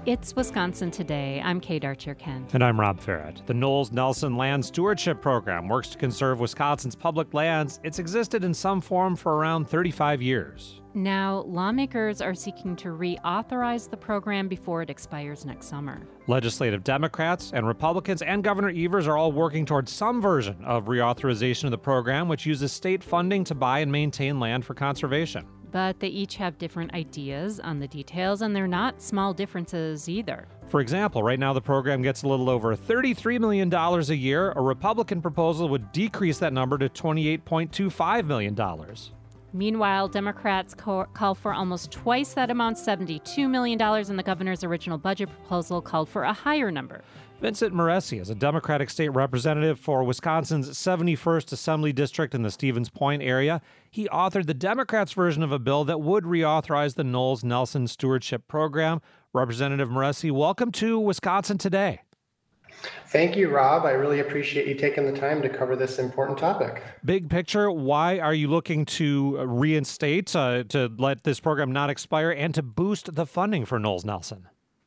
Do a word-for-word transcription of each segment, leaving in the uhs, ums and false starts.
It's Wisconsin Today. I'm Kate Archer-Kent. And I'm Rob Ferret. The Knowles-Nelson Land Stewardship Program works to conserve Wisconsin's public lands. It's existed in some form for around thirty-five years. Now, lawmakers are seeking to reauthorize the program before it expires next summer. Legislative Democrats and Republicans and Governor Evers are all working towards some version of reauthorization of the program, which uses state funding to buy and maintain land for conservation. But they each have different ideas on the details, and they're not small differences either. For example, right now the program gets a little over thirty-three million dollars a year. A Republican proposal would decrease that number to twenty-eight point two five million dollars. Meanwhile, Democrats co- call for almost twice that amount, seventy-two million dollars, and the governor's original budget proposal called for a higher number. Vincent Moreci is a Democratic state representative for Wisconsin's seventy-first Assembly District in the Stevens Point area. He authored the Democrats' version of a bill that would reauthorize the Knowles-Nelson Stewardship Program. Representative Moreci, welcome to Wisconsin Today. Thank you, Rob. I really appreciate you taking the time to cover this important topic. Big picture, why are you looking to reinstate, uh, to let this program not expire, and to boost the funding for Knowles-Nelson?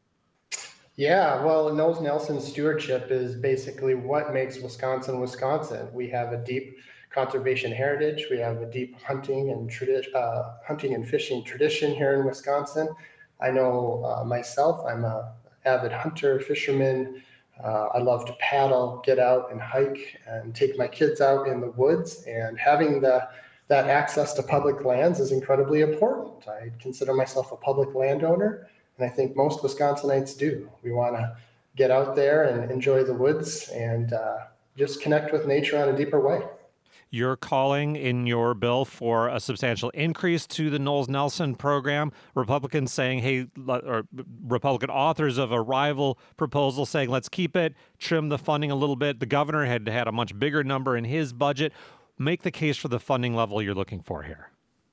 Yeah, well, Knowles-Nelson stewardship is basically what makes Wisconsin, Wisconsin. We have a deep conservation heritage. We have a deep hunting and tradi- uh, hunting and fishing tradition here in Wisconsin. I know uh, myself, I'm an avid hunter, fisherman. Uh, I love to paddle, get out and hike and take my kids out in the woods. And having the that access to public lands is incredibly important. I consider myself a public landowner. And I think most Wisconsinites do. We want to get out there and enjoy the woods and uh, just connect with nature on a deeper way. You're calling in your bill for a substantial increase to the Knowles-Nelson program. Republicans saying, hey, or Republican authors of a rival proposal saying, let's keep it, trim the funding a little bit. The governor had had a much bigger number in his budget. Make the case for the funding level you're looking for here.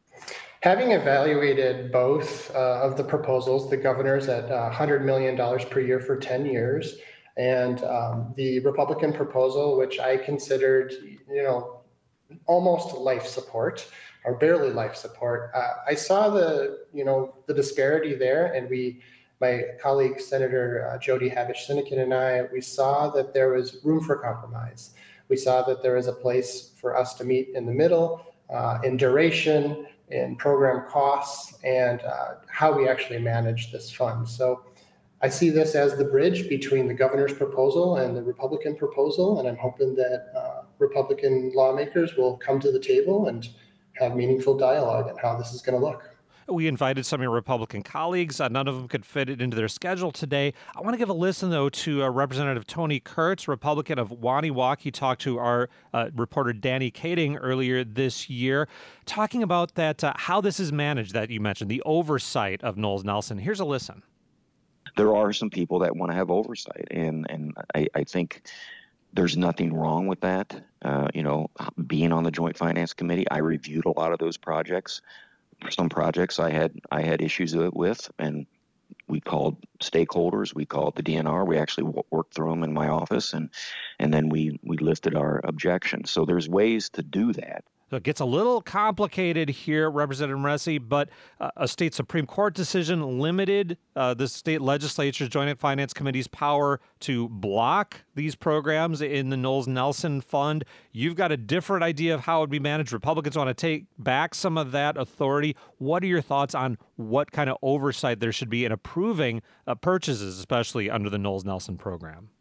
Having evaluated both uh, of the proposals, the governor's at uh, one hundred million dollars per year for ten years, and um, the Republican proposal, which I considered, you know, almost life support or barely life support. Uh, I saw the, you know, the disparity there, and we, my colleague Senator uh, Jody Habush-Sinykin and I, we saw that there was room for compromise. We saw that there was a place for us to meet in the middle uh, in duration, in program costs, and uh, how we actually manage this fund. So I see this as the bridge between the governor's proposal and the Republican proposal, and I'm hoping that uh, Republican lawmakers will come to the table and have meaningful dialogue on how this is going to look. We invited some of your Republican colleagues. Uh, none of them could fit it into their schedule today. I want to give a listen, though, to uh, Representative Tony Kurtz, Republican of Wauniwoc. He talked to our uh, reporter Danny Kading earlier this year, talking about that, uh, how this is managed that you mentioned, the oversight of Knowles-Nelson. Here's a listen. There are some people that want to have oversight, and, and I, I think there's nothing wrong with that. Uh, you know, being on the Joint Finance Committee, I reviewed a lot of those projects. Some projects I had I had issues with, and we called stakeholders. We called the D N R. We actually w- worked through them in my office, and and then we we listed our objections. So there's ways to do that. So it gets a little complicated here, Representative Moreci, but uh, a state Supreme Court decision limited uh, the state legislature's Joint Finance Committee's power to block these programs in the Knowles-Nelson Fund. You've got a different idea of how it would be managed. Republicans want to take back some of that authority. What are your thoughts on what kind of oversight there should be in approving uh, purchases, especially under the Knowles-Nelson program?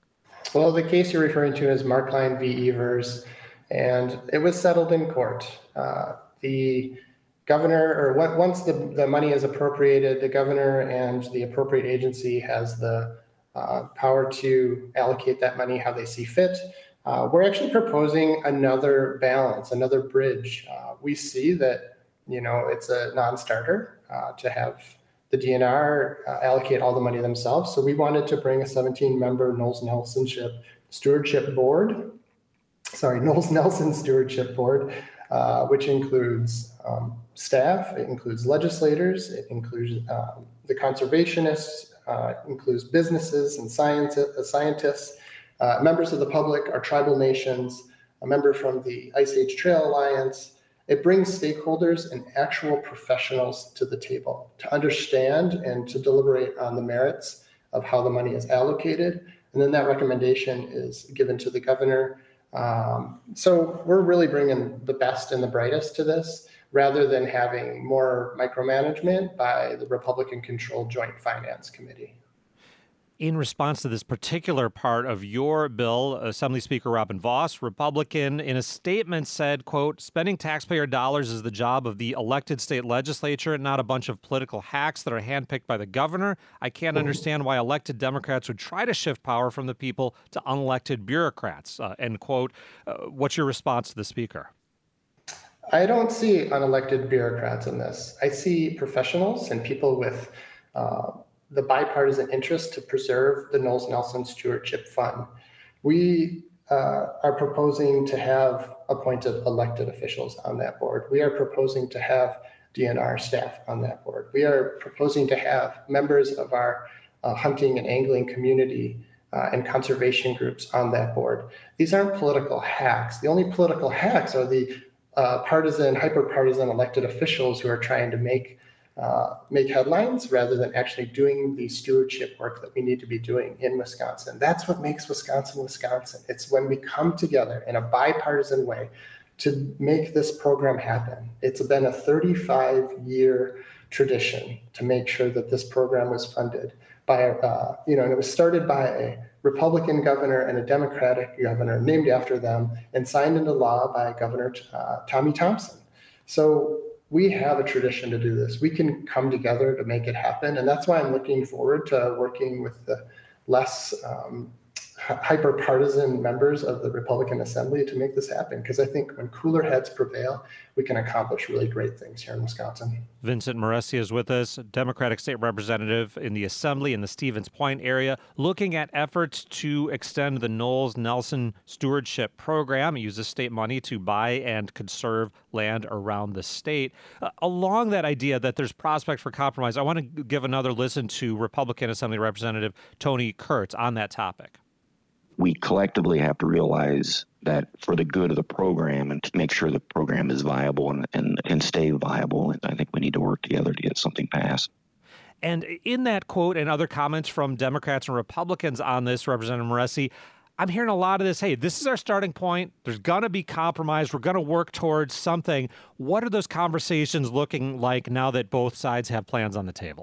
Well, the case you're referring to is Markline v. Evers. And it was settled in court. Uh, the governor, or what, once the, the money is appropriated, the governor and the appropriate agency has the uh, power to allocate that money how they see fit. Uh, we're actually proposing another balance, another bridge. Uh, we see that, you know, it's a non-starter uh, to have the D N R uh, allocate all the money themselves. So we wanted to bring a seventeen-member Knowles-Nelson Stewardship Board sorry, Knowles-Nelson Stewardship Board, uh, which includes um, staff, it includes legislators, it includes um, the conservationists, uh, includes businesses and science, uh, scientists, uh, members of the public, our tribal nations, a member from the Ice Age Trail Alliance, It brings stakeholders and actual professionals to the table to understand and to deliberate on the merits of how the money is allocated. And then that recommendation is given to the governor. Um, so we're really bringing the best and the brightest to this, rather than having more micromanagement by the Republican-controlled Joint Finance Committee. In response to this particular part of your bill, Assembly Speaker Robin Vos, Republican, in a statement said, quote, spending taxpayer dollars is the job of the elected state legislature, not a bunch of political hacks that are handpicked by the governor. I can't understand why elected Democrats would try to shift power from the people to unelected bureaucrats, uh, end quote. Uh, what's your response to the speaker? I don't see unelected bureaucrats in this. I see professionals and people with uh, the bipartisan interest to preserve the Knowles-Nelson Stewardship Fund. We uh, are proposing to have appointed elected officials on that board. We are proposing to have D N R staff on that board. We are proposing to have members of our uh, hunting and angling community uh, and conservation groups on that board. These aren't political hacks. The only political hacks are the uh, partisan, hyper-partisan elected officials who are trying to make Uh, make headlines rather than actually doing the stewardship work that we need to be doing in Wisconsin. That's what makes Wisconsin, Wisconsin. It's when we come together in a bipartisan way to make this program happen. It's been a thirty-five year tradition to make sure that this program was funded by, uh, you know, and it was started by a Republican governor and a Democratic governor named after them and signed into law by Governor uh, Tommy Thompson. So we have a tradition to do this. We can come together to make it happen. And that's why I'm looking forward to working with the less um, hyper-partisan members of the Republican Assembly to make this happen. Because I think when cooler heads prevail, we can accomplish really great things here in Wisconsin. Vincent Morrissey is with us, Democratic State Representative in the Assembly in the Stevens Point area, looking at efforts to extend the Knowles-Nelson Stewardship Program. It uses state money to buy and conserve land around the state. Uh, along that idea that there's prospect for compromise, I want to give another listen to Republican Assembly Representative Tony Kurtz on that topic. We collectively have to realize that for the good of the program and to make sure the program is viable and, and, and stay viable, I think we need to work together to get something passed. And in that quote and other comments from Democrats and Republicans on this, Representative Morrissey, I'm hearing a lot of this, hey, this is our starting point. There's going to be compromise. We're going to work towards something. What are those conversations looking like now that both sides have plans on the table?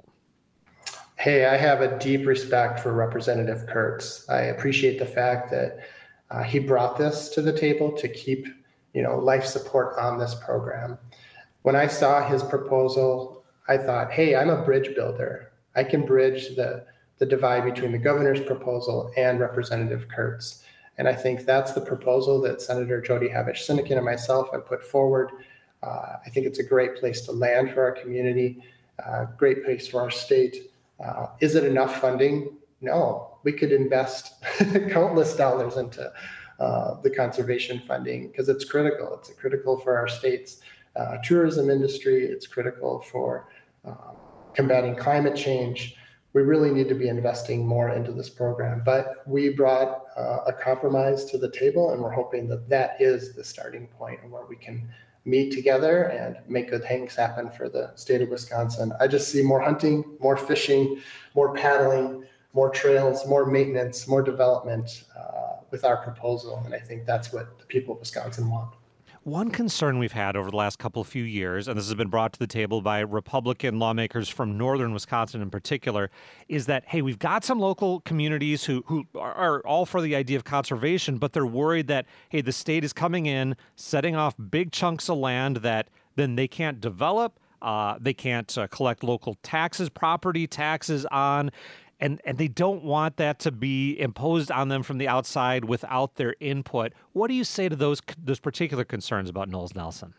Hey, I have a deep respect for Representative Kurtz. I appreciate the fact that uh, he brought this to the table to keep, you know, life support on this program. When I saw his proposal, I thought, hey, I'm a bridge builder. I can bridge the, the divide between the governor's proposal and Representative Kurtz. And I think that's the proposal that Senator Jody Havish-Sinykin and myself have put forward. Uh, I think it's a great place to land for our community, uh, great place for our state. Uh, is it enough funding? No, we could invest countless dollars into uh, the conservation funding because it's critical. It's critical for our state's uh, tourism industry. It's critical for uh, combating climate change. We really need to be investing more into this program. But we brought uh, a compromise to the table, and we're hoping that that is the starting point where we can meet together and make good things happen for the state of Wisconsin. I just see more hunting, more fishing, more paddling, more trails, more maintenance, more development uh, with our proposal. And I think that's what the people of Wisconsin want. One concern we've had over the last couple of few years, and this has been brought to the table by Republican lawmakers from northern Wisconsin in particular, is that, hey, we've got some local communities who, who are all for the idea of conservation, but they're worried that, hey, the state is coming in, setting off big chunks of land that then they can't develop, uh, they can't uh, collect local taxes, property taxes on. And and they don't want that to be imposed on them from the outside without their input. What do you say to those those particular concerns about Knowles-Nelson?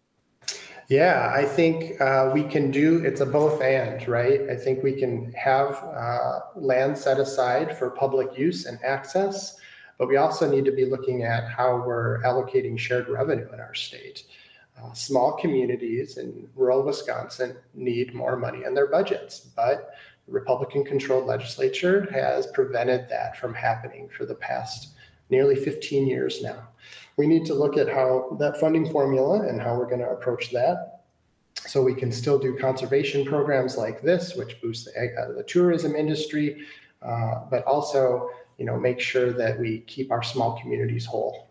Yeah, I think uh, we can do, it's a both and, right? I think we can have uh, land set aside for public use and access, but we also need to be looking at how we're allocating shared revenue in our state. Uh, small communities in rural Wisconsin need more money in their budgets, but the Republican-controlled legislature has prevented that from happening for the past nearly fifteen years now. We need to look at how that funding formula and how we're going to approach that, so we can still do conservation programs like this, which boost the, uh, the tourism industry, uh, but also, you know, make sure that we keep our small communities whole.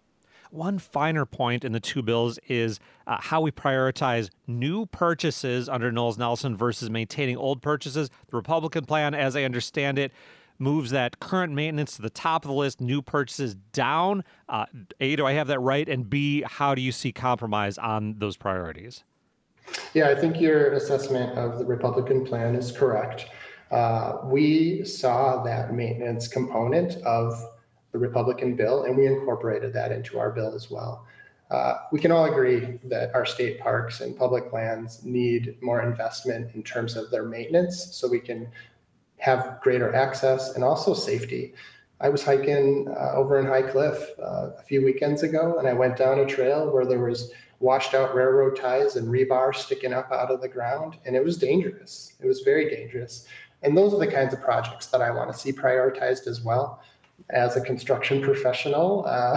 One finer point in the two bills is uh, how we prioritize new purchases under Knowles-Nelson versus maintaining old purchases. The Republican plan, as I understand it, moves that current maintenance to the top of the list, new purchases down. Uh, A, do I have that right? And B, how do you see compromise on those priorities? Yeah, I think your assessment of the Republican plan is correct. Uh, we saw that maintenance component of the Republican bill, and we incorporated that into our bill as well. Uh, we can all agree that our state parks and public lands need more investment in terms of their maintenance so we can have greater access and also safety. I was hiking uh, over in High Cliff uh, a few weekends ago, and I went down a trail where there was washed out railroad ties and rebar sticking up out of the ground, and it was dangerous. It was very dangerous. And those are the kinds of projects that I want to see prioritized as well. As a construction professional, uh,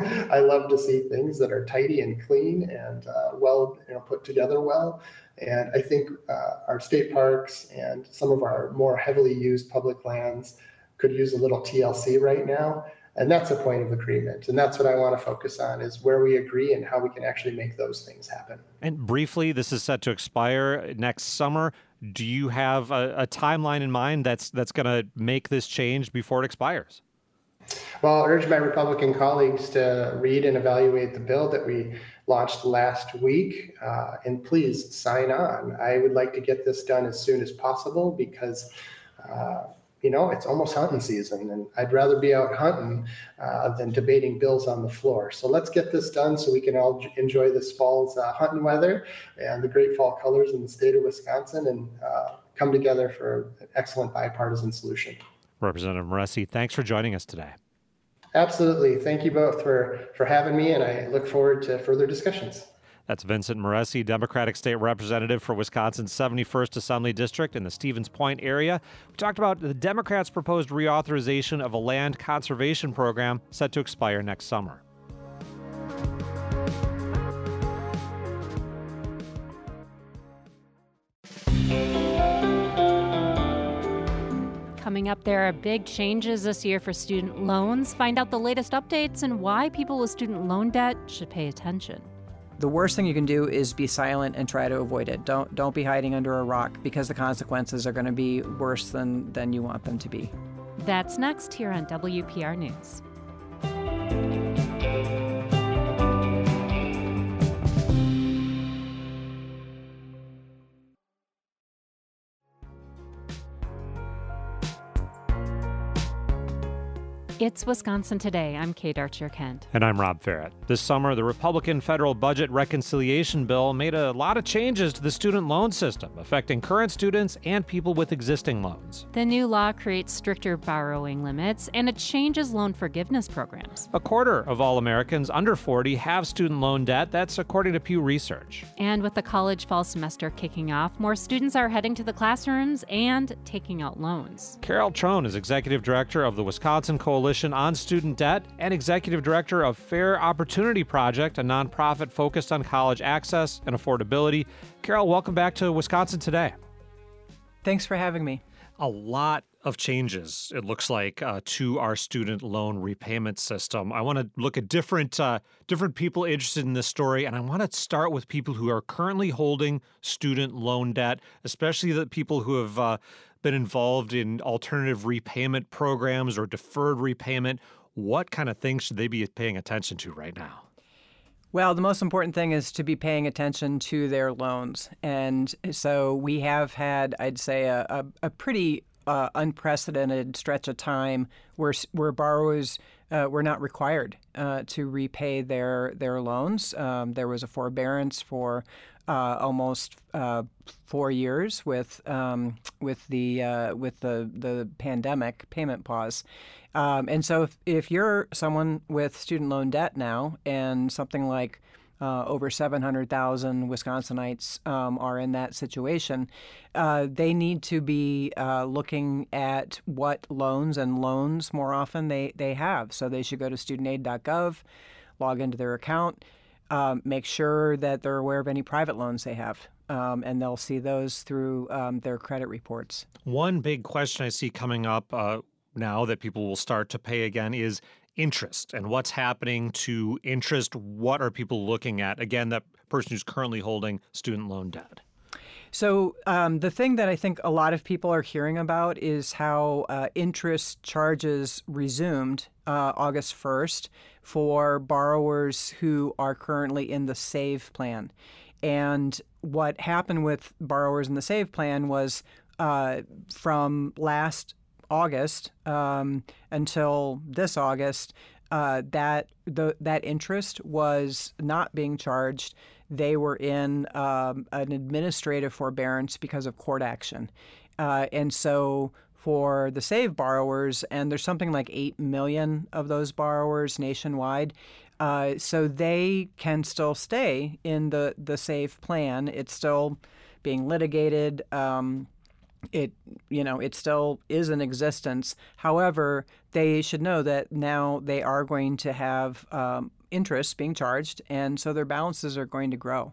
I love to see things that are tidy and clean and uh, well, you know, put together well. And I think uh, our state parks and some of our more heavily used public lands could use a little T L C right now. And that's a point of agreement. And that's what I want to focus on, is where we agree and how we can actually make those things happen. And briefly, this is set to expire next summer. Do you have a, a timeline in mind that's that's going to make this change before it expires? Well, I urge my Republican colleagues to read and evaluate the bill that we launched last week, uh, and please sign on. I would like to get this done as soon as possible because, uh, you know, it's almost hunting season, and I'd rather be out hunting uh, than debating bills on the floor. So let's get this done so we can all enjoy this fall's uh, hunting weather and the great fall colors in the state of Wisconsin, and uh, come together for an excellent bipartisan solution. Representative Moreci, thanks for joining us today. Absolutely. Thank you both for, for having me, and I look forward to further discussions. That's Vincent Moreci, Democratic State Representative for Wisconsin's seventy-first Assembly District in the Stevens Point area. We talked about the Democrats' proposed reauthorization of a land conservation program set to expire next summer. Coming up, there are big changes this year for student loans. Find out the latest updates and why people with student loan debt should pay attention. The worst thing you can do is be silent and try to avoid it. Don't don't be hiding under a rock, because the consequences are going to be worse than, than you want them to be. That's next here on W P R News. It's Wisconsin Today. I'm Kate Archer-Kent. And I'm Rob Farrett. This summer, the Republican federal budget reconciliation bill made a lot of changes to the student loan system, affecting current students and people with existing loans. The new law creates stricter borrowing limits, and it changes loan forgiveness programs. A quarter of all Americans under forty have student loan debt. That's according to Pew Research. And with the college fall semester kicking off, more students are heading to the classrooms and taking out loans. Carol Trone is executive director of the Wisconsin Coalition on Student Debt and executive director of Fair Opportunity Project, a nonprofit focused on college access and affordability. Carol, welcome back to Wisconsin Today. Thanks for having me. A lot of changes, it looks like, uh, to our student loan repayment system. I want to look at different uh, different people interested in this story, and I want to start with people who are currently holding student loan debt, especially the people who have uh, been involved in alternative repayment programs or deferred repayment. What kind of things should they be paying attention to right now? Well, the most important thing is to be paying attention to their loans. And so we have had, I'd say, a, a, a pretty uh, unprecedented stretch of time where where borrowers uh, were not required uh, to repay their their loans. Um, there was a forbearance for uh, almost uh, four years with um, with the uh, with the the pandemic payment pause. Um, and so if, if you're someone with student loan debt now, and something like Uh, over seven hundred thousand Wisconsinites um, are in that situation. Uh, they need to be uh, looking at what loans and loans more often they, they have. So they should go to student aid dot gov, log into their account, um, make sure that they're aware of any private loans they have, um, and they'll see those through um, their credit reports. One big question I see coming up uh, now that people will start to pay again is interest and what's happening to interest. What are people looking at? Again, that person who's currently holding student loan debt. So um, the thing that I think a lot of people are hearing about is how uh, interest charges resumed uh, August first for borrowers who are currently in the SAVE plan. And what happened with borrowers in the SAVE plan was uh, from last August um, until this August, uh, that the that interest was not being charged. They were in um, an administrative forbearance because of court action, uh, and so for the SAVE borrowers, and there's something like eight million of those borrowers nationwide. Uh, so they can still stay in the the SAVE plan. It's still being litigated. Um, It, you know, it still is in existence. However, they should know that now they are going to have um, interest being charged, and so their balances are going to grow.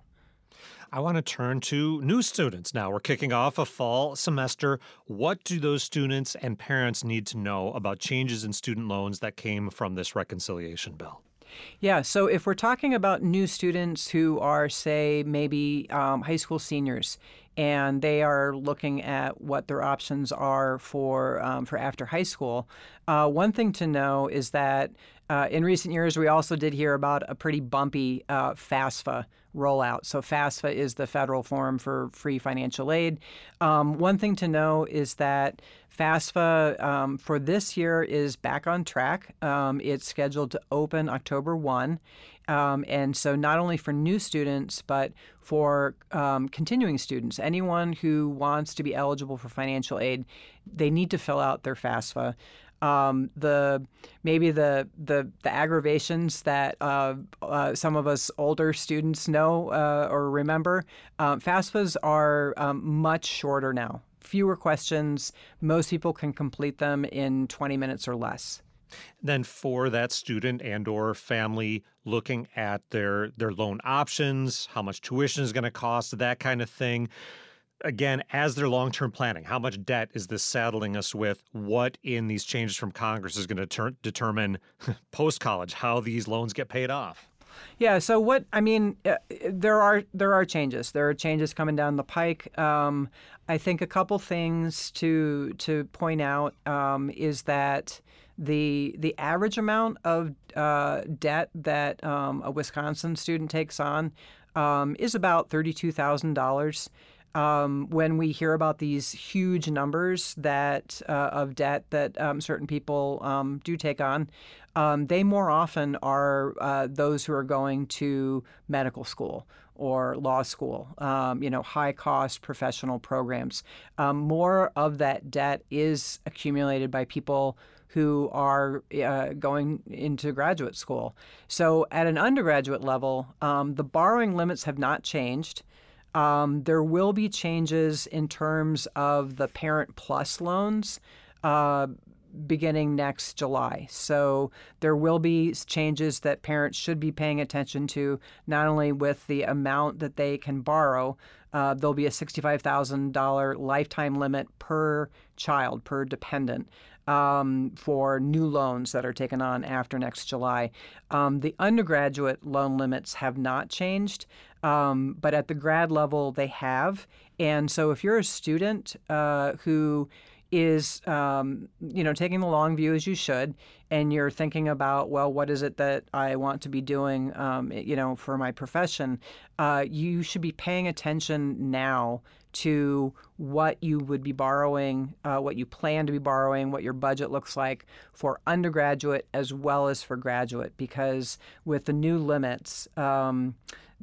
I want to turn to new students now. We're kicking off a fall semester. What do those students and parents need to know about changes in student loans that came from this reconciliation bill? Yeah, so if we're talking about new students who are, say, maybe um, high school seniors, and they are looking at what their options are for um, for after high school, uh, one thing to know is that uh, in recent years we also did hear about a pretty bumpy uh, FAFSA rollout. So FAFSA is the federal form for free financial aid. Um, one thing to know is that FAFSA um, for this year is back on track. Um, it's scheduled to open October first. Um, and so not only for new students, but for um, continuing students, anyone who wants to be eligible for financial aid, they need to fill out their FAFSA. Um, the maybe the the, the aggravations that uh, uh, some of us older students know uh, or remember, um, FAFSAs are um, much shorter now. Fewer questions. Most people can complete them in twenty minutes or less. Then for that student and or family looking at their their loan options, how much tuition is going to cost, that kind of thing. Again, as their long-term planning, how much debt is this saddling us with? What in these changes from Congress is going to ter- determine post-college how these loans get paid off? Yeah. So what I mean, uh, there are there are changes. There are changes coming down the pike. Um, I think a couple things to to point out um, is that the the average amount of uh, debt that um, a Wisconsin student takes on um, is about thirty-two thousand dollars. Um, when we hear about these huge numbers that uh, of debt that um, certain people um, do take on, um, they more often are uh, those who are going to medical school or law school, um, you know, high-cost professional programs. Um, more of that debt is accumulated by people who are uh, going into graduate school. So at an undergraduate level, um, the borrowing limits have not changed. Um, there will be changes in terms of the Parent Plus loans uh, beginning next July. So there will be changes that parents should be paying attention to, not only with the amount that they can borrow. Uh, there'll be a sixty-five thousand dollars lifetime limit per child, per dependent. Um, for new loans that are taken on after next July. Um, the undergraduate loan limits have not changed, um, but at the grad level they have. And so if you're a student uh, who is, um, you know, taking the long view as you should, and you're thinking about, well, what is it that I want to be doing, um, you know, for my profession, uh, you should be paying attention now to what you would be borrowing, uh, what you plan to be borrowing, what your budget looks like for undergraduate as well as for graduate, because with the new limits, um,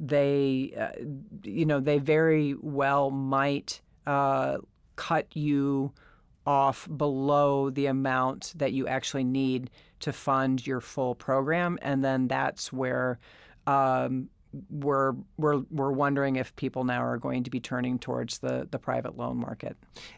they, uh, you know, they very well might uh, cut you off below the amount that you actually need to fund your full program, and then that's where um, we're we're we're wondering if people now are going to be turning towards the the private loan market.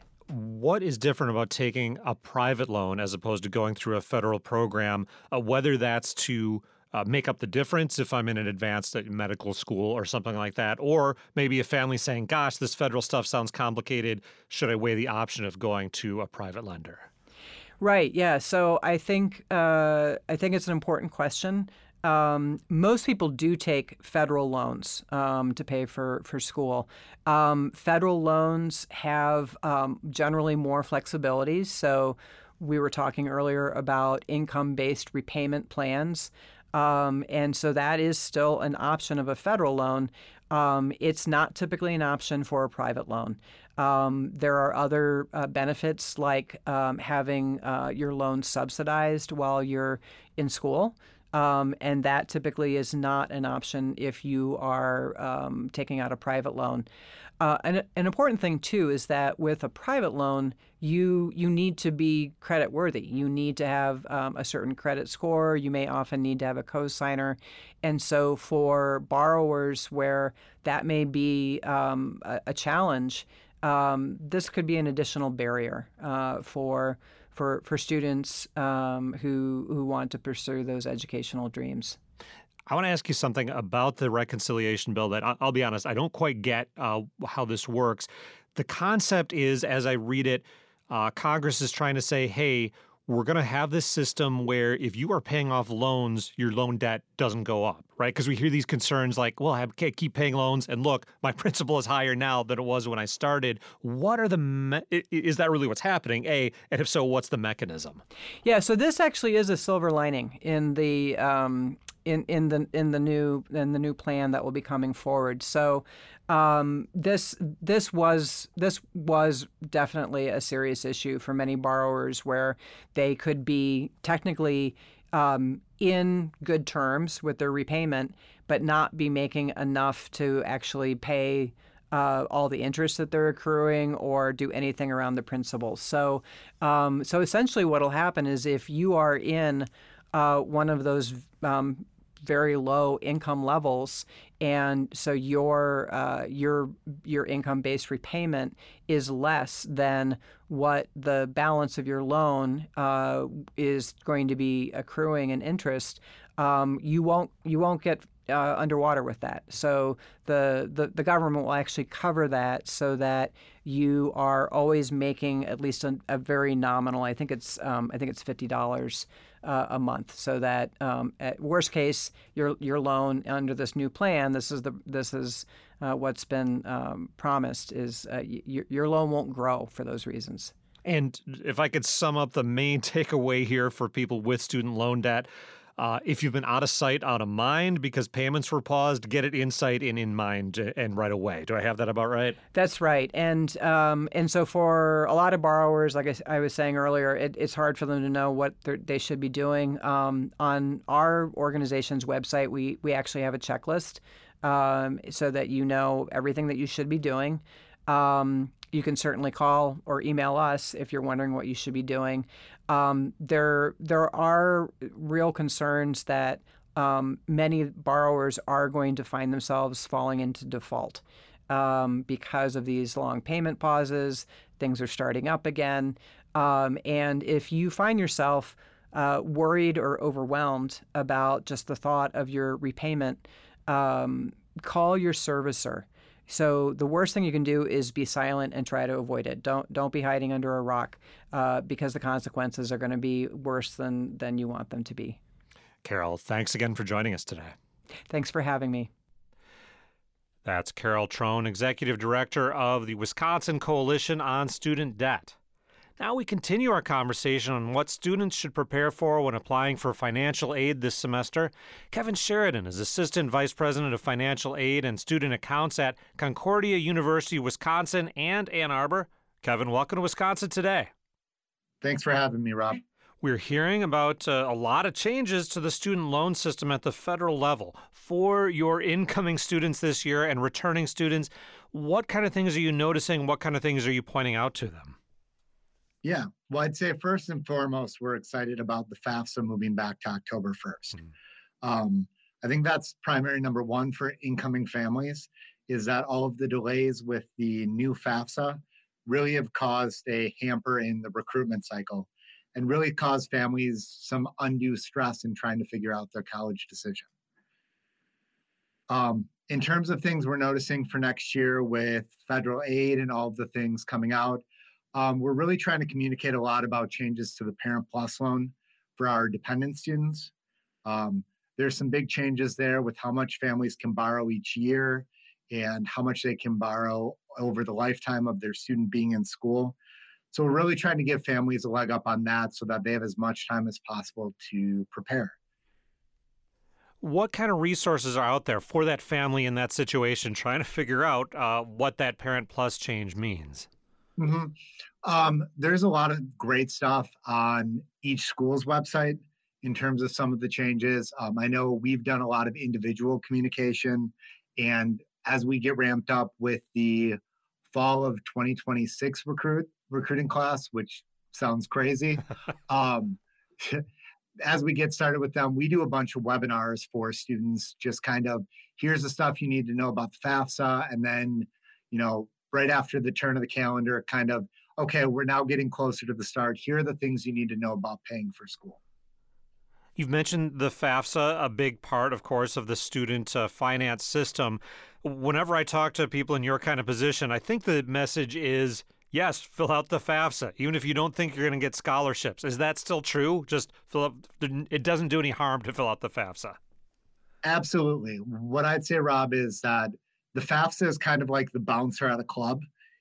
What is different about taking a private loan as opposed to going through a federal program, uh, whether that's to uh, make up the difference if I'm in an advanced medical school or something like that, or maybe a family saying, gosh, this federal stuff sounds complicated. Should I weigh the option of going to a private lender? Right. Yeah. So I think uh, I think it's an important question. Um, most people do take federal loans um, to pay for, for school. Um, federal loans have um, generally more flexibilities. So we were talking earlier about income-based repayment plans. Um, and so that is still an option of a federal loan. Um, it's not typically an option for a private loan. Um, there are other uh, benefits like um, having uh, your loan subsidized while you're in school. Um, and that typically is not an option if you are um, taking out a private loan. Uh, an, an important thing, too, is that with a private loan, you you need to be credit worthy. You need to have um, a certain credit score. You may often need to have a cosigner. And so for borrowers where that may be um, a, a challenge, um, this could be an additional barrier uh, for for for students um, who who want to pursue those educational dreams. I want to ask you something about the reconciliation bill that I'll be honest, I don't quite get uh, how this works. The concept is, as I read it, uh, Congress is trying to say, hey, we're going to have this system where if you are paying off loans, your loan debt doesn't go up, right? Because we hear these concerns like, well, I can't keep paying loans. And look, my principal is higher now than it was when I started. What are the, me- is that really what's happening? A, and if so, what's the mechanism? Yeah, so this actually is a silver lining in the, um, in, in the, in the new, in the new plan that will be coming forward. So um, this, this was, this was definitely a serious issue for many borrowers where they could be technically um, in good terms with their repayment, but not be making enough to actually pay uh, all the interest that they're accruing or do anything around the principal. So, um, so essentially, what will happen is if you are in uh, one of those um, very low income levels, and so your uh, your your income-based repayment is less than what the balance of your loan uh, is going to be accruing in interest, um, you won't you won't get uh, underwater with that. So the, the the government will actually cover that so that you are always making at least a, a very nominal. I think it's um, I think it's fifty dollars. Uh, a month, so that um, at worst case, your your loan under this new plan, this is the this is uh, what's been um, promised, is uh, y- your loan won't grow for those reasons. And if I could sum up the main takeaway here for people with student loan debt, uh, if you've been out of sight, out of mind because payments were paused, get it in sight and in mind and right away. Do I have that about right? That's right. And um, and so for a lot of borrowers, like I, I was saying earlier, it, it's hard for them to know what they should be doing. Um, on our organization's website, we, we actually have a checklist um, so that you know everything that you should be doing. Um, you can certainly call or email us if you're wondering what you should be doing. Um, there, there are real concerns that um, many borrowers are going to find themselves falling into default um, because of these long payment pauses. Things are starting up again. Um, and if you find yourself uh, worried or overwhelmed about just the thought of your repayment, um, call your servicer. So the worst thing you can do is be silent and try to avoid it. Don't don't be hiding under a rock uh, because the consequences are going to be worse than, than you want them to be. Carol, thanks again for joining us today. Thanks for having me. That's Carol Trone, Executive Director of the Wisconsin Coalition on Student Debt. Now we continue our conversation on what students should prepare for when applying for financial aid this semester. Kevin Sheridan is Assistant Vice President of Financial Aid and Student Accounts at Concordia University, Wisconsin and Ann Arbor. Kevin, welcome to Wisconsin Today. Thanks for having me, Rob. We're hearing about uh, a lot of changes to the student loan system at the federal level. For your incoming students this year and returning students, what kind of things are you noticing? What kind of things are you pointing out to them? Yeah, well, I'd say first and foremost, we're excited about the FAFSA moving back to October first. Mm-hmm. Um, I think that's primary number one for incoming families, is that all of the delays with the new FAFSA really have caused a hamper in the recruitment cycle and really caused families some undue stress in trying to figure out their college decision. Um, in terms of things we're noticing for next year with federal aid and all of the things coming out, um, we're really trying to communicate a lot about changes to the Parent Plus loan for our dependent students. Um, there's some big changes there with how much families can borrow each year and how much they can borrow over the lifetime of their student being in school. So we're really trying to give families a leg up on that so that they have as much time as possible to prepare. What kind of resources are out there for that family in that situation trying to figure out uh, what that Parent Plus change means? Mm-hmm. Um, there's a lot of great stuff on each school's website in terms of some of the changes. Um, I know we've done a lot of individual communication, and as we get ramped up with the fall of twenty twenty-six recruit recruiting class, which sounds crazy, um, as we get started with them, we do a bunch of webinars for students, just kind of, here's the stuff you need to know about the FAFSA. And then, you know, right after the turn of the calendar, kind of, okay, we're now getting closer to the start. Here are the things you need to know about paying for school. You've mentioned the FAFSA, a big part, of course, of the student uh, finance system. Whenever I talk to people in your kind of position, I think the message is, yes, fill out the FAFSA, even if you don't think you're going to get scholarships. Is that still true? Just fill up. It doesn't do any harm to fill out the FAFSA. Absolutely. What I'd say, Rob, is that the FAFSA is kind of like the bouncer at a club,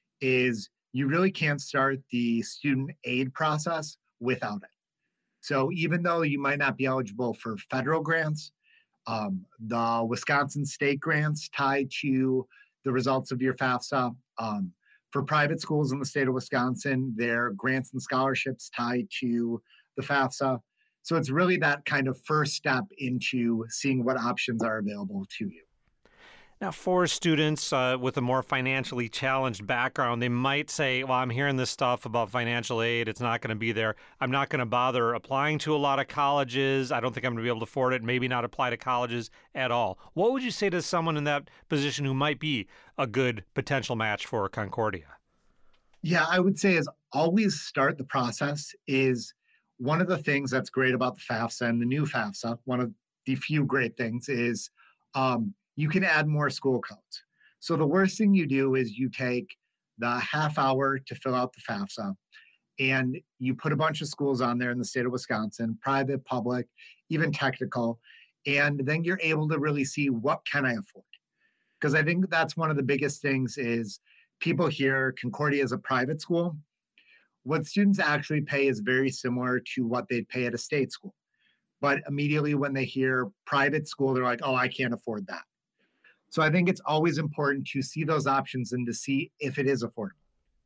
is you really can't start the student aid process without it. So even though you might not be eligible for federal grants, um, the Wisconsin state grants tied to the results of your FAFSA. Um, for private schools in the state of Wisconsin, their grants and scholarships tied to the FAFSA. So it's really that kind of first step into seeing what options are available to you. Now, for students uh, with a more financially challenged background, they might say, well, I'm hearing this stuff about financial aid. It's not going to be there. I'm not going to bother applying to a lot of colleges. I don't think I'm going to be able to afford it. Maybe not apply to colleges at all. What would you say to someone in that position who might be a good potential match for Concordia? Yeah, I would say is always start the process. Is one of the things that's great about the FAFSA and the new FAFSA, one of the few great things is um, you can add more school codes. So the worst thing you do is you take the half hour to fill out the FAFSA and you put a bunch of schools on there in the state of Wisconsin, private, public, even technical, and then you're able to really see what can I afford? Because I think that's one of the biggest things is people hear Concordia is a private school. What students actually pay is very similar to what they'd pay at a state school. But immediately when they hear private school, they're like, oh, I can't afford that. So I think it's always important to see those options and to see if it is affordable.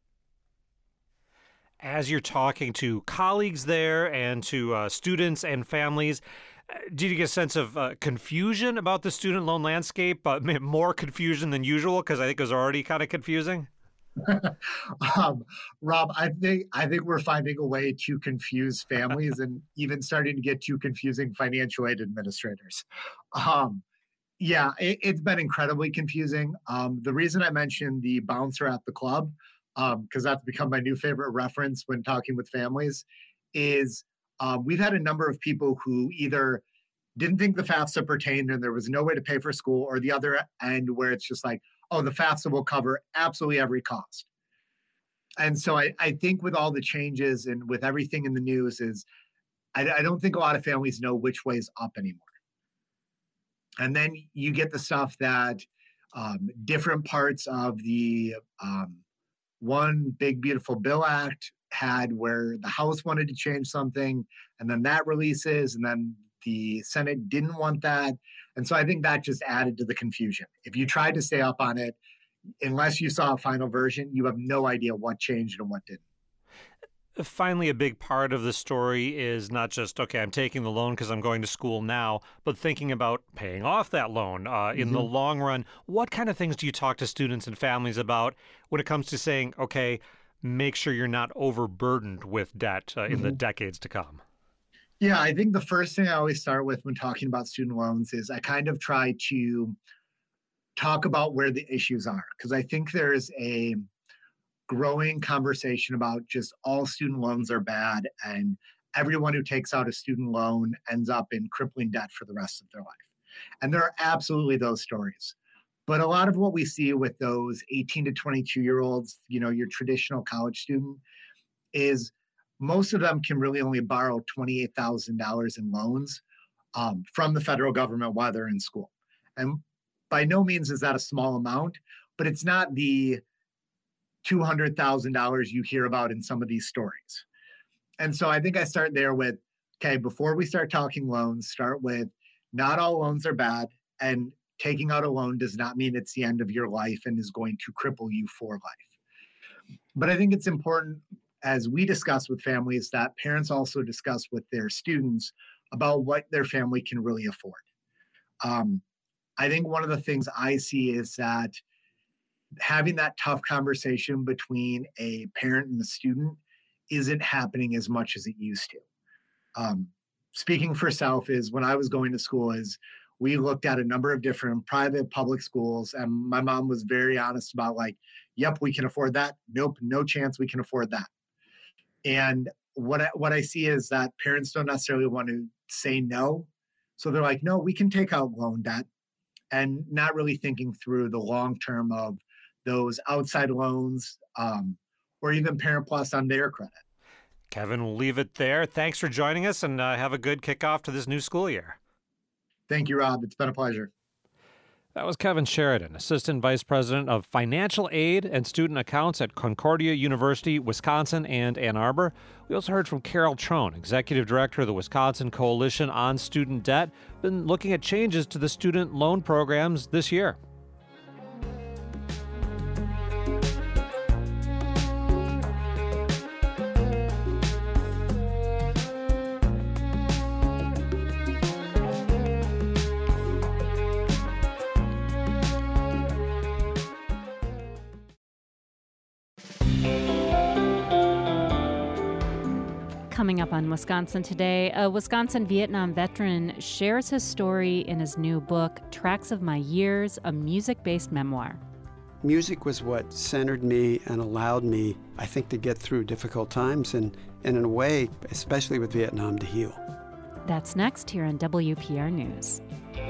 As you're talking to colleagues there and to uh, students and families, did you get a sense of uh, confusion about the student loan landscape? Uh, more confusion than usual, because I think it was already kind of confusing? um, Rob, I think I think we're finding a way to confuse families and even starting to get too confusing financial aid administrators. Um, yeah, it, it's been incredibly confusing. Um, the reason I mentioned the bouncer at the club, because um, that's become my new favorite reference when talking with families, is um, we've had a number of people who either didn't think the FAFSA pertained and there was no way to pay for school, or the other end where it's just like, oh, the FAFSA will cover absolutely every cost. And so I, I think with all the changes and with everything in the news is, I, I don't think a lot of families know which way is up anymore. And then you get the stuff that um, different parts of the um, One Big Beautiful Bill Act had where the House wanted to change something, and then that releases, and then the Senate didn't want that. And so I think that just added to the confusion. If you tried to stay up on it, unless you saw a final version, you have no idea what changed and what didn't. Finally, a big part of the story is not just, okay, I'm taking the loan because I'm going to school now, but thinking about paying off that loan uh, in mm-hmm. the long run. What kind of things do you talk to students and families about when it comes to saying, okay, make sure you're not overburdened with debt uh, in mm-hmm. the decades to come? Yeah, I think the first thing I always start with when talking about student loans is I kind of try to talk about where the issues are, because I think there's a growing conversation about just all student loans are bad and everyone who takes out a student loan ends up in crippling debt for the rest of their life. And there are absolutely those stories. But a lot of what we see with those eighteen to twenty-two year olds, you know, your traditional college student, is most of them can really only borrow twenty-eight thousand dollars in loans um, from the federal government while they're in school. And by no means is that a small amount, but it's not the two hundred thousand dollars you hear about in some of these stories. And so I think I start there with, okay, before we start talking loans, start with not all loans are bad, and taking out a loan does not mean it's the end of your life and is going to cripple you for life. But I think it's important, as we discuss with families, that parents also discuss with their students about what their family can really afford. Um, I think one of the things I see is that having that tough conversation between a parent and a student isn't happening as much as it used to. Um, speaking for self is when I was going to school is we looked at a number of different private public schools, and my mom was very honest about like, yep, we can afford that. Nope, no chance we can afford that. And what I, what I see is that parents don't necessarily want to say no. So they're like, no, we can take out loan debt, and not really thinking through the long term of those outside loans um, or even Parent Plus on their credit. Kevin, we'll leave it there. Thanks for joining us, and uh, have a good kickoff to this new school year. Thank you, Rob. It's been a pleasure. That was Kevin Sheridan, Assistant Vice President of Financial Aid and Student Accounts at Concordia University, Wisconsin, and Ann Arbor. We also heard from Carol Trone, Executive Director of the Wisconsin Coalition on Student Debt, been looking at changes to the student loan programs this year. Coming up on Wisconsin Today, a Wisconsin Vietnam veteran shares his story in his new book, Tracks of My Years, a music-based memoir. Music was what centered me and allowed me, I think, to get through difficult times and, and in a way, especially with Vietnam, to heal. That's next here on W P R News.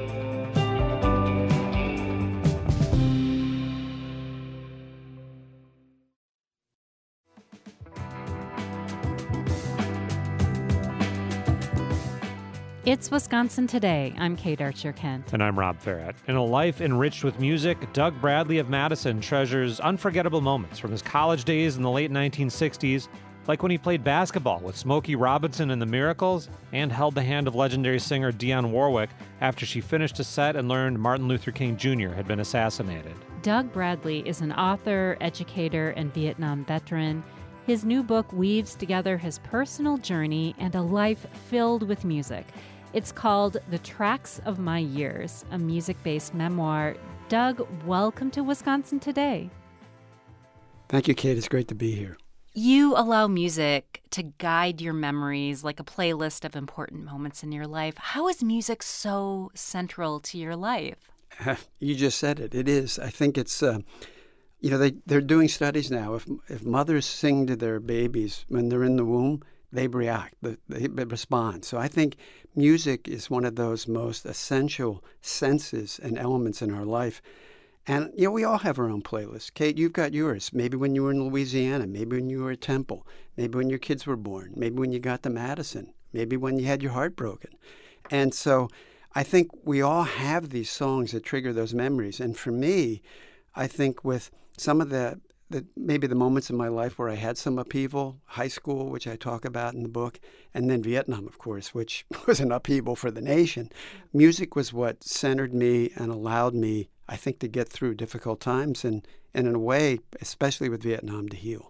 It's Wisconsin Today. I'm Kate Archer-Kent. And I'm Rob Farrett. In a life enriched with music, Doug Bradley of Madison treasures unforgettable moments from his college days in the late nineteen sixties, like when he played basketball with Smokey Robinson and the Miracles and held the hand of legendary singer Dionne Warwick after she finished a set and learned Martin Luther King Junior had been assassinated. Doug Bradley is an author, educator, and Vietnam veteran. His new book weaves together his personal journey and a life filled with music. It's called The Tracks of My Years, a music-based memoir. Doug, welcome to Wisconsin Today. Thank you, Kate. It's great to be here. You allow music to guide your memories like a playlist of important moments in your life. How is music so central to your life? You just said it. It is. I think it's, uh, you know, they, they're doing studies now. If, if mothers sing to their babies when they're in the womb, they react, they respond. So I think music is one of those most essential senses and elements in our life. And, you know, we all have our own playlists. Kate, you've got yours. Maybe when you were in Louisiana, maybe when you were at Temple, maybe when your kids were born, maybe when you got to Madison, maybe when you had your heart broken. And so I think we all have these songs that trigger those memories. And for me, I think with some of the The, maybe the moments in my life where I had some upheaval, high school, which I talk about in the book, and then Vietnam, of course, which was an upheaval for the nation. Music was what centered me and allowed me, I think, to get through difficult times and, and in a way, especially with Vietnam, to heal.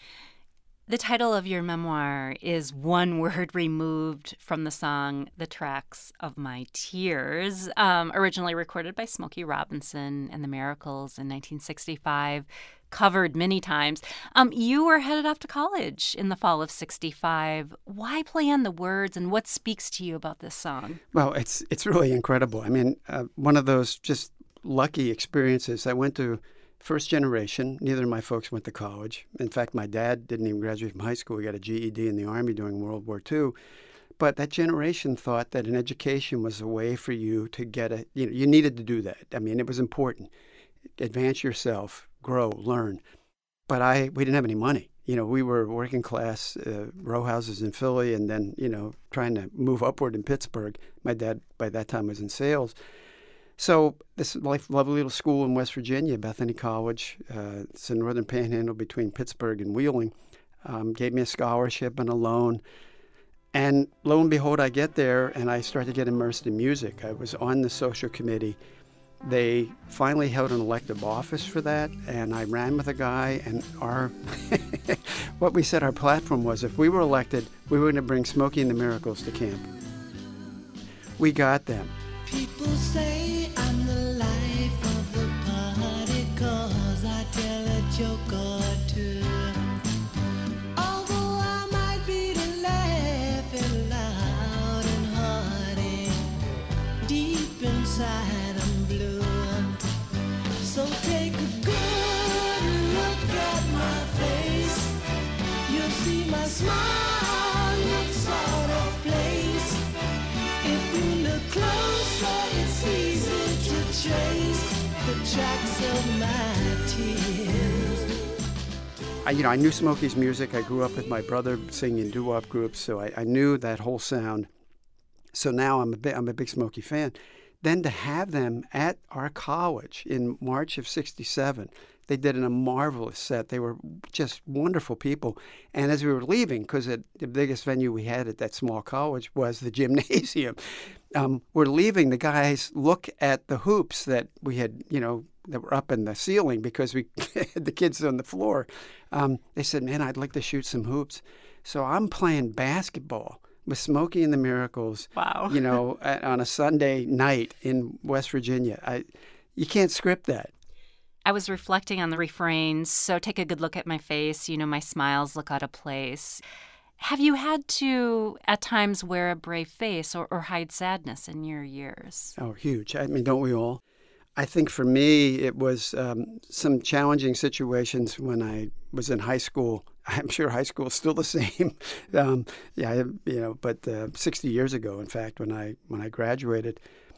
The title of your memoir is one word removed from the song The Tracks of My Tears, um, originally recorded by Smokey Robinson and the Miracles in nineteen sixty-five. covered many times. Um, you were headed off to college in the fall of sixty-five. Why plan the words, and what speaks to you about this song? Well, it's it's really incredible. I mean, uh, one of those just lucky experiences. I went to first generation. Neither of my folks went to college. In fact, my dad didn't even graduate from high school. He got a G E D in the Army during World War Two. But that generation thought that an education was a way for you to get a, you know, you needed to do that. I mean, it was important. Advance yourself, grow, learn. But I, we didn't have any money. You know, we were working class, uh, row houses in Philly, and then, you know, trying to move upward in Pittsburgh. My dad, by that time, was in sales. So this lovely little school in West Virginia, Bethany College, uh, it's in Northern Panhandle between Pittsburgh and Wheeling, um, gave me a scholarship and a loan. And lo and behold, I get there and I start to get immersed in music. I was on the social committee. They finally held an elective office for that, and I ran with a guy, and our what we said our platform was, if we were elected, we were going to bring Smokey and the Miracles to camp. We got them. People say I'm the life of the party 'cause I tell a joke or two. Although I might be the laughing loud and hearty, deep inside I'm blue. So take a good look at my face. You'll see my smile looks sort of place. If you look closer, it's easy to trace the tracks of my tears. I, you know, I knew Smokey's music. I grew up with my brother singing doo-wop groups, so I, I knew that whole sound. So now I'm a big, I'm a big Smokey fan. Then to have them at our college in March of sixty-seven, they did a marvelous set. They were just wonderful people. And as we were leaving, because the biggest venue we had at that small college was the gymnasium, um, we're leaving, the guys look at the hoops that we had, you know, that were up in the ceiling because we had the kids on the floor. Um, they said, man, I'd like to shoot some hoops. So I'm playing basketball with Smokey and the Miracles, wow. you know, on a Sunday night in West Virginia. I, you can't script that. I was reflecting on the refrains, so take a good look at my face, you know, my smiles look out of place. Have you had to, at times, wear a brave face or, or hide sadness in your years? Oh, huge. I mean, don't we all? I think for me, it was um, some challenging situations when I was in high school. I'm sure high school is still the same. um, yeah, you know, but uh, sixty years ago, in fact, when I when I graduated,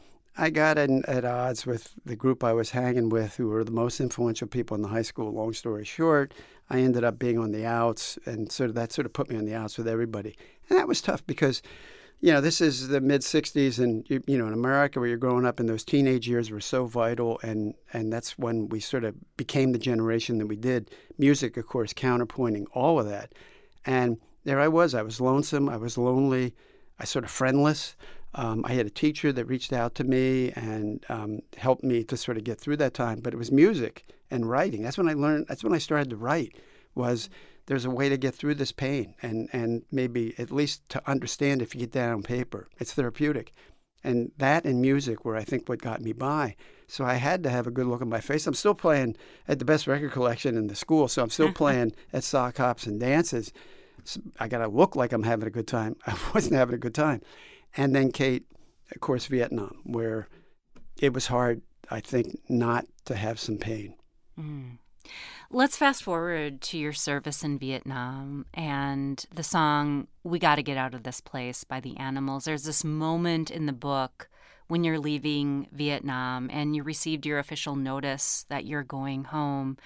I got in at odds with the group I was hanging with, who were the most influential people in the high school. Long story short, I ended up being on the outs, and sort of that sort of put me on the outs with everybody. And that was tough because, you know, this is the mid-sixties, and, you, you know, in America where you're growing up, and those teenage years were so vital, and, and that's when we sort of became the generation that we did. Music, of course, counterpointing all of that. And there I was. I was lonesome. I was lonely. I sort of friendless. Um, I had a teacher that reached out to me and um, helped me to sort of get through that time. But it was music and writing. That's when I learned, that's when I started to write, was there's a way to get through this pain and, and maybe at least to understand if you get that on paper. It's therapeutic. And that and music were, I think, what got me by. So I had to have a good look at my face. I'm still playing at the best record collection in the school, so I'm still playing at sock hops and dances. So I got to look like I'm having a good time. I wasn't having a good time. And then, Kate, of course, Vietnam, where it was hard, I think, not to have some pain. Mm. Let's fast forward to your service in Vietnam and the song We Gotta Get Out of This Place by the Animals. There's this moment in the book when you're leaving Vietnam and you received your official notice that you're going home.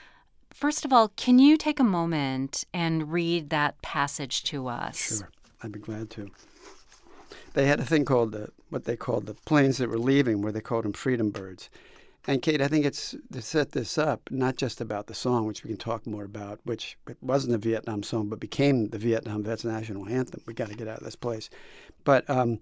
First of all, can you take a moment and read that passage to us? Sure, I'd be glad to. They had a thing called the, what they called the planes that were leaving, where they called them freedom birds. And Kate, I think it's to set this up, not just about the song, which we can talk more about, which wasn't a Vietnam song, but became the Vietnam Vets National Anthem. We got to get out of this place. But um,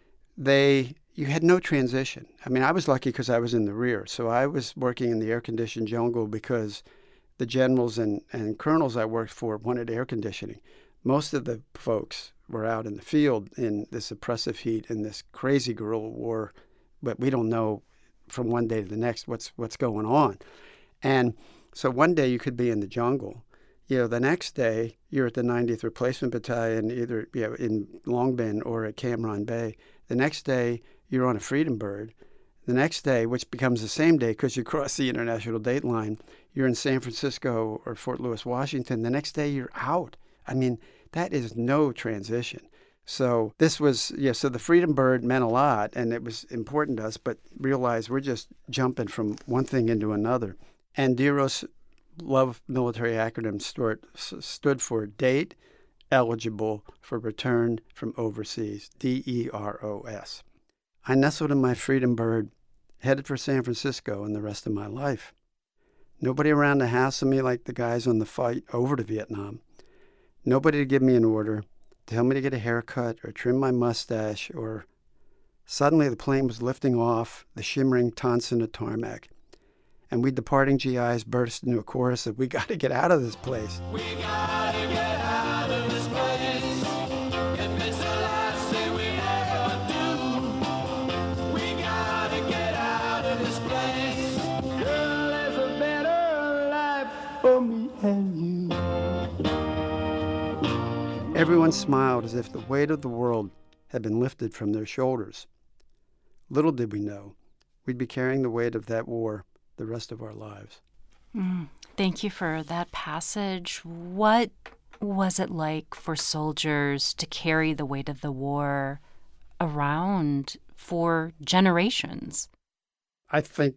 they, you had no transition. I mean, I was lucky because I was in the rear. So I was working in the air-conditioned jungle because the generals and, and colonels I worked for wanted air conditioning. Most of the folks were out in the field in this oppressive heat in this crazy guerrilla war, but we don't know from one day to the next what's what's going on. And So one day you could be in the jungle. You know, the next day you're at the ninetieth Replacement Battalion, either you know, in Long Binh or at Cam Ranh Bay. The next day you're on a Freedom Bird. The next day, which becomes the same day because you cross the international date line, you're in San Francisco or Fort Lewis, Washington. The next day you're out. I mean, that is no transition. So this was, yeah, so the Freedom Bird meant a lot, and it was important to us, but realize we're just jumping from one thing into another. And DEROS, love military acronym, stood, stood for Date Eligible for Return from Overseas, D E R O S. I nestled in my Freedom Bird, headed for San Francisco and the rest of my life. Nobody around to hassle me like the guys on the fight over to Vietnam. Nobody to give me an order, tell me to get a haircut or trim my mustache, or suddenly the plane was lifting off the shimmering Tan Son Nhut tarmac, and we departing G Is burst into a chorus of, "We got to get out of this place." We gotta get out of this place. If it's the last thing we ever do, we gotta get out of this place. Girl, there's a better life for me and you. Everyone smiled as if the weight of the world had been lifted from their shoulders. Little did we know we'd be carrying the weight of that war the rest of our lives. Mm, thank you for that passage. What was it like for soldiers to carry the weight of the war around for generations? I think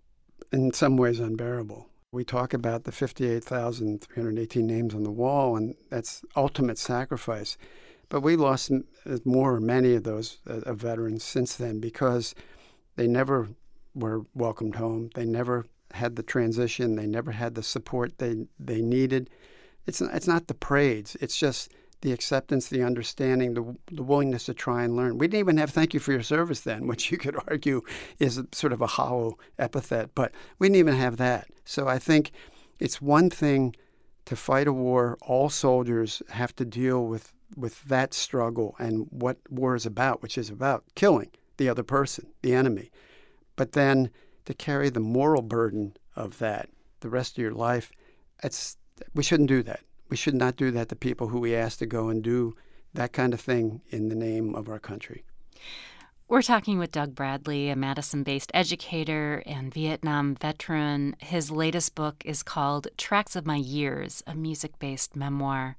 in some ways unbearable. We talk about the fifty-eight thousand three hundred eighteen names on the wall, and that's ultimate sacrifice. But we lost more or many of those uh, veterans since then because they never were welcomed home. They never had the transition. They never had the support they they needed. It's it's not the parades. It's just the acceptance, the understanding, the the willingness to try and learn. We didn't even have "thank you for your service" then, which you could argue is a, sort of a hollow epithet. But we didn't even have that. So I think it's one thing to fight a war. All soldiers have to deal with with that struggle and what war is about, which is about killing the other person, the enemy. But then to carry the moral burden of that the rest of your life, it's, we shouldn't do that. We should not do that to people who we ask to go and do that kind of thing in the name of our country. We're talking with Doug Bradley, a Madison-based educator and Vietnam veteran. His latest book is called Tracks of My Years, a music-based memoir.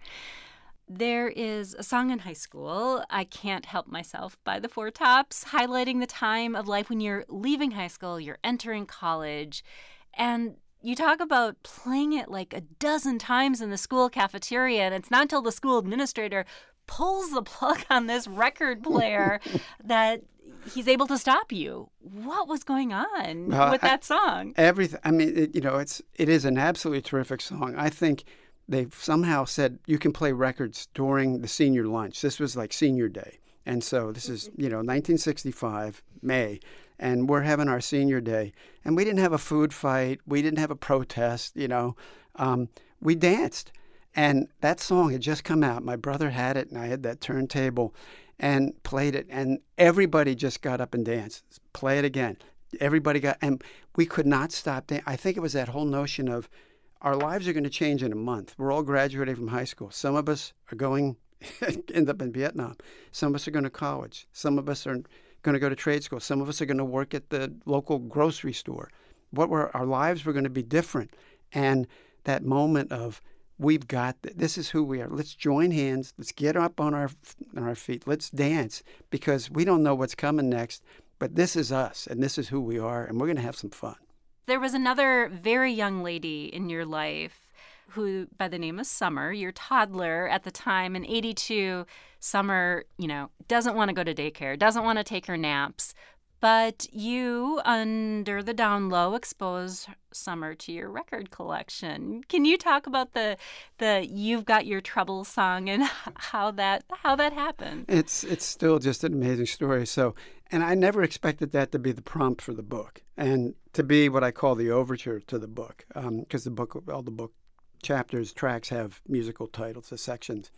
There is a song in high school, I Can't Help Myself, by the Four Tops, highlighting the time of life when you're leaving high school, you're entering college, and you talk about playing it like a dozen times in the school cafeteria, and it's not until the school administrator pulls the plug on this record player that he's able to stop you. What was going on well, with that I, song? Everything. I mean, it, you know, it's it is an absolutely terrific song. I think they've somehow said you can play records during the senior lunch. This was like senior day. And so this is, you know, nineteen sixty-five, May, and we're having our senior day. And we didn't have a food fight. We didn't have a protest, you know. Um, we danced. And that song had just come out. My brother had it, and I had that turntable and played it. And everybody just got up and danced. Play it again. Everybody got, and we could not stop dancing. I think it was that whole notion of our lives are going to change in a month. We're all graduating from high school. Some of us are going, end up in Vietnam. Some of us are going to college. Some of us are going to go to trade school. Some of us are going to work at the local grocery store. What were our lives were going to be different. And that moment of, we've got, this is who we are. Let's join hands. Let's get up on our on our feet. Let's dance, because we don't know what's coming next, but this is us, and this is who we are, and we're going to have some fun. There was another very young lady in your life who, by the name of Summer, your toddler at the time in eighty-two, Summer, you know, doesn't want to go to daycare, doesn't want to take her naps, but you, under the down low, expose Summer to your record collection. Can you talk about the the You've Got Your Trouble song and how that how that happened? It's it's still just an amazing story. So, and I never expected that to be the prompt for the book, and to be what I call the overture to the book, because um, the book, all the book chapters, tracks have musical titles, the sections.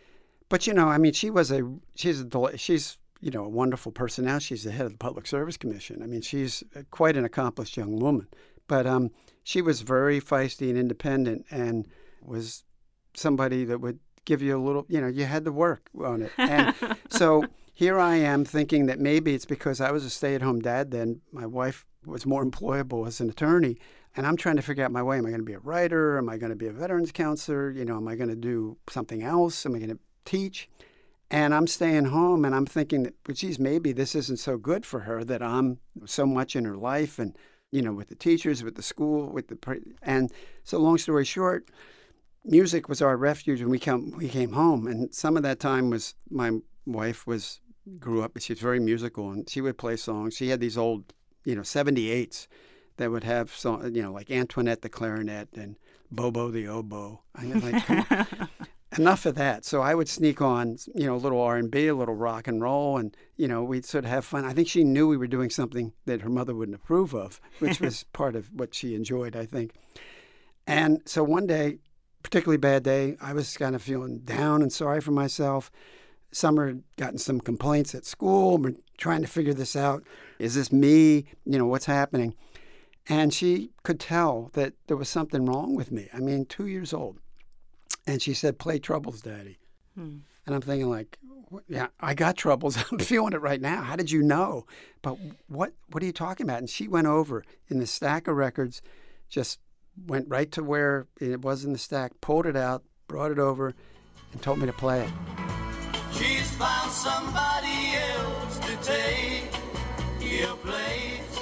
But you know, I mean, she was a she's a she's you know a wonderful person now. She's the head of the Public Service Commission. I mean, she's quite an accomplished young woman. But um, she was very feisty and independent and was somebody that would give you a little, you know, you had to work on it. And so here I am thinking that maybe it's because I was a stay-at-home dad then. My wife was more employable as an attorney. And I'm trying to figure out my way. Am I going to be a writer? Am I going to be a veterans counselor? You know, am I going to do something else? Am I going to teach? And I'm staying home and I'm thinking that, well, geez, maybe this isn't so good for her that I'm so much in her life and, you know, with the teachers, with the school, with the, and so long story short, music was our refuge when we come, we came home. And some of that time was my wife was, grew up, she was very musical and she would play songs. She had these old, you know, seventy-eights that would have, song, you know, like Antoinette the clarinet and Bobo the oboe. I mean, like, come on. Enough of that. So I would sneak on, you know, a little R and B, a little rock and roll, and, you know, we'd sort of have fun. I think she knew we were doing something that her mother wouldn't approve of, which was part of what she enjoyed, I think. And so one day, particularly bad day, I was kind of feeling down and sorry for myself. Summer had gotten some complaints at school. We're trying to figure this out. Is this me? You know, what's happening? And she could tell that there was something wrong with me. I mean, two years old. And she said, play troubles, Daddy. Hmm. And I'm thinking like, yeah, I got troubles. I'm feeling it right now. How did you know? But what what are you talking about? And she went over in the stack of records, just went right to where it was in the stack, pulled it out, brought it over, and told me to play it. She's found somebody else to take your place.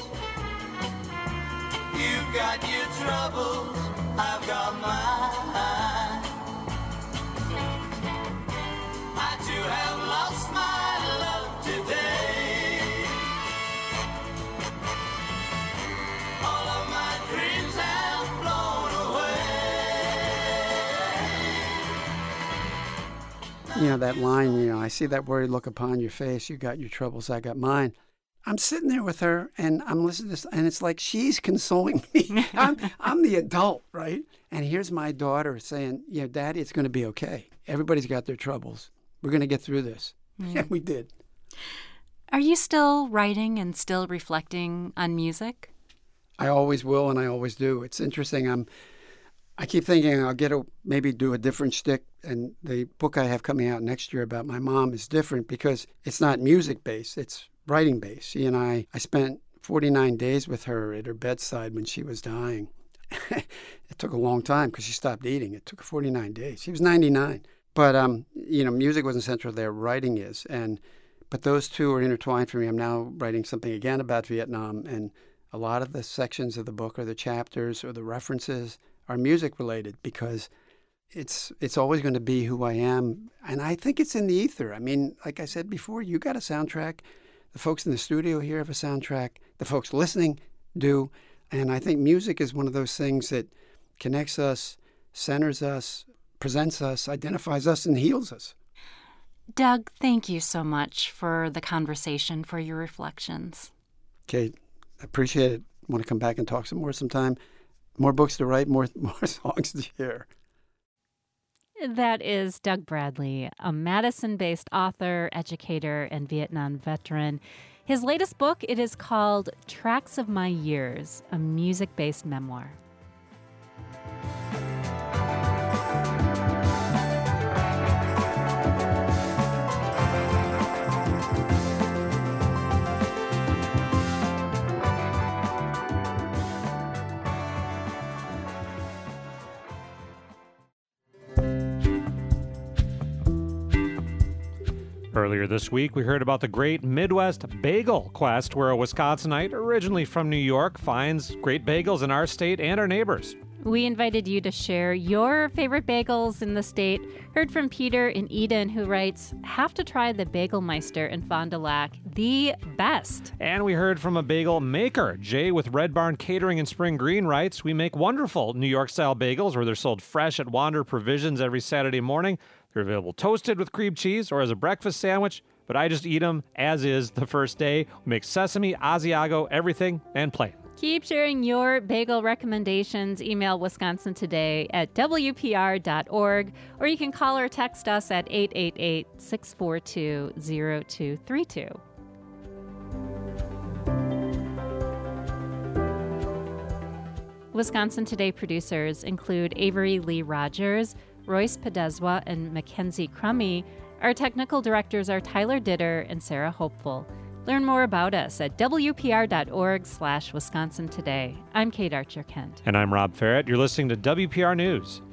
You've got your troubles, I've got mine. I too have lost my love today. All of my dreams have flown away. You know, that line, you know, I see that worried look upon your face. You got your troubles, I got mine. I'm sitting there with her and I'm listening to this, and it's like she's consoling me. I'm, I'm the adult, right? And here's my daughter saying, you know, Daddy, it's going to be okay. Everybody's got their troubles. We're going to get through this. Mm. Yeah, we did. Are you still writing and still reflecting on music? I always will, and I always do. It's interesting. I'm, I keep thinking I'll get a, maybe do a different shtick. And the book I have coming out next year about my mom is different because it's not music-based. It's writing based. She and I, I spent forty-nine days with her at her bedside when she was dying. It took a long time because she stopped eating. It took forty-nine days. She was ninety-nine. But, um, you know, music wasn't central there. Writing is. And but those two are intertwined for me. I'm now writing something again about Vietnam. And a lot of the sections of the book or the chapters or the references are music related because it's it's always going to be who I am. And I think it's in the ether. I mean, like I said before, you got a soundtrack. The folks in the studio here have a soundtrack. The folks listening do. And I think music is one of those things that connects us, centers us, presents us, identifies us, and heals us. Doug, thank you so much for the conversation, for your reflections. Kate, I appreciate it. Want to come back and talk some more sometime. More books to write, more, more songs to hear. That is Doug Bradley, a Madison-based author, educator, and Vietnam veteran. His latest book, it is called Tracks of My Years, a music-based memoir. Earlier this week, we heard about the great Midwest Bagel Quest, where a Wisconsinite, originally from New York, finds great bagels in our state and our neighbors. We invited you to share your favorite bagels in the state. Heard from Peter in Eden, who writes, have to try the Bagelmeister in Fond du Lac, the best. And we heard from a bagel maker. Jay with Red Barn Catering in Spring Green writes, we make wonderful New York-style bagels where they're sold fresh at Wander Provisions every Saturday morning. They're available toasted with cream cheese or as a breakfast sandwich, but I just eat them as is the first day. We make sesame, Asiago, everything, and plain. Keep sharing your bagel recommendations. Email Wisconsin Today at W P R dot org, or you can call or text us at eight eight eight, six four two, zero two three two. Wisconsin Today producers include Avery Lee Rogers, Royce Podeswa, and Mackenzie Crummy. Our technical directors are Tyler Ditter and Sarah Hopeful. Learn more about us at W P R dot org slash Wisconsin Today. I'm Kate Archer-Kent. And I'm Rob Ferrett. You're listening to W P R News.